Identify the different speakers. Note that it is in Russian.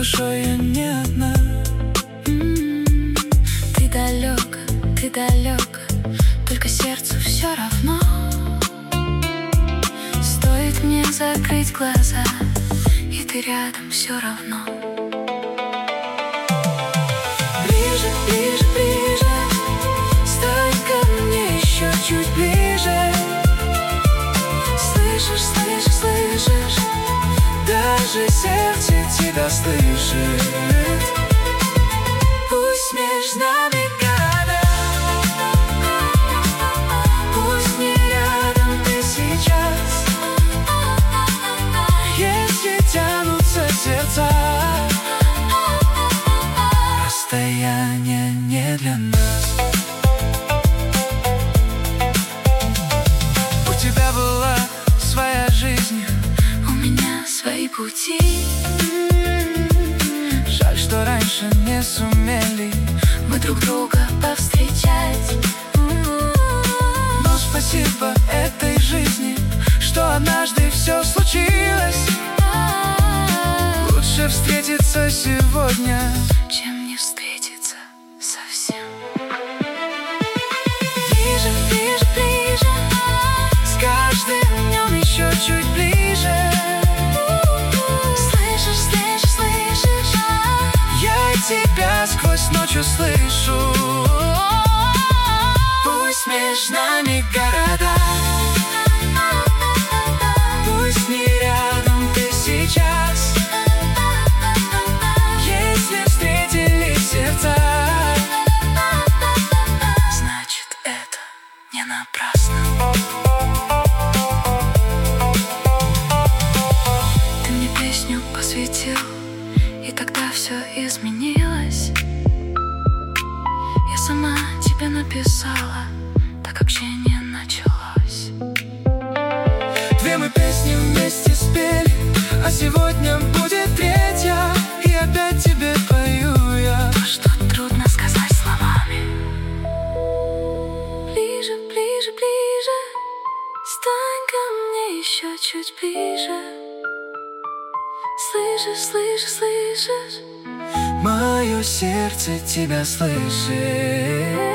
Speaker 1: душой я не одна.
Speaker 2: Ты далек, только сердцу все равно. Стоит мне закрыть глаза, и ты рядом все равно.
Speaker 1: Ближе, ближе, ближе, стань ко мне еще чуть ближе. Слышишь, слышишь, слышишь, даже сердце тебя слышит. Пусть между нами города, пусть не рядом ты сейчас. Если тянутся сердца, расстояние не для нас. У тебя была своя жизнь,
Speaker 2: У меня свои пути.
Speaker 1: жаль, что раньше не сумели
Speaker 2: Мы друг друга повстречать.
Speaker 1: но спасибо этой жизни, что однажды все случилось. Лучше встретиться сегодня,
Speaker 2: Чем не встретиться совсем.
Speaker 1: ближе, ближе, ближе, с каждым днем еще чуть ближе.
Speaker 2: Слышишь, слышишь, слышишь,
Speaker 1: Я и тебя сквозь ночь услышу. Пусть между нами города, пусть не рядом ты сейчас. Если встретились сердца,
Speaker 2: значит, это не напрасно. Ты мне песню посвятил, и тогда все изменилось. Я сама тебе написала, так общение началось.
Speaker 1: две мы песни вместе спели, а сегодня будет третья. И опять тебе пою я
Speaker 2: То, что трудно сказать словами. Ближе, ближе, ближе, стань ко мне еще чуть ближе. Слышишь, слышишь, слышишь,
Speaker 1: мое сердце тебя слышит.